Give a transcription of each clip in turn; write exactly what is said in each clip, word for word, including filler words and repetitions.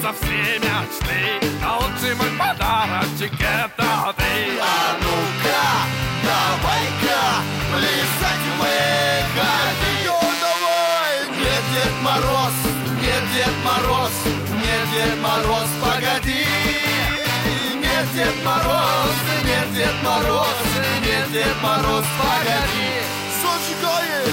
сбудутся все мечты, а лучший мой подарочек это ты. А ну-ка, давай-ка, плясать выходи. Ну давай! Нет, Дед Мороз, нет, Дед Мороз, нет, Дед Мороз, погоди. Нет, Дед Мороз, нет, Дед Мороз, нет, Дед Мороз, погоди. Зажигай!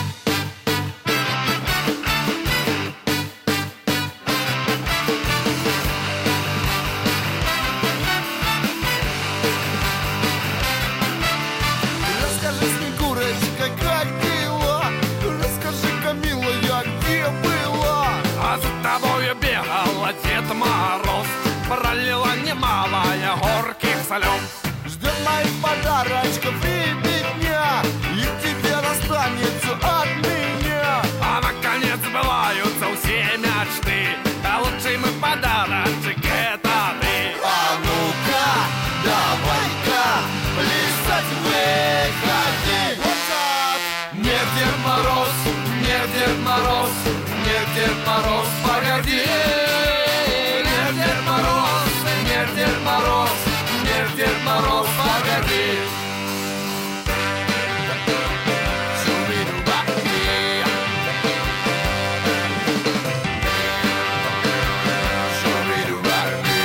Расскажи, Снегурочка, как дела? Расскажи-ка, милая, где была? А за тобою бегала Дед Мороз, пролила немалая горьких слез. Ждет моих подарочков ребятня, и тебе достанется от меня. А наконец сбываются все мечты, а лучший мой подарочек это ты. А ну-ка, давай-ка, плясать выходи. Вот так. Нет, Дед Мороз, нет, Дед Мороз, нет, Дед Мороз, погоди. Нет, Дед Мороз, нет, Дед Мороз, нет, Дед Мороз, погоди. Шуби-дуба-и. Шуби-дуба-и.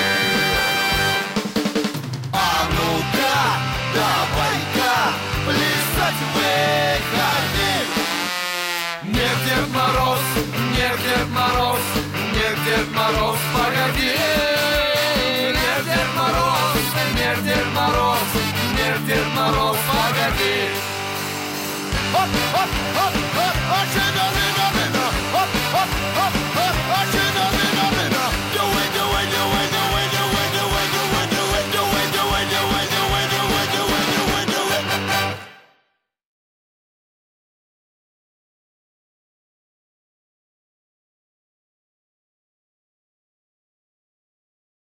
А ну-ка, давай-ка, плясать выходи. Нет, Дед Мороз, нет, Дед Мороз, нет, Дед Мороз, погоди. Нет, Дед Мороз, нет, Дед Мороз, нет, Дед Мороз, погоди. Оп, оп, оп, оп, оп, оп, оп, оп, оп, оп, оп,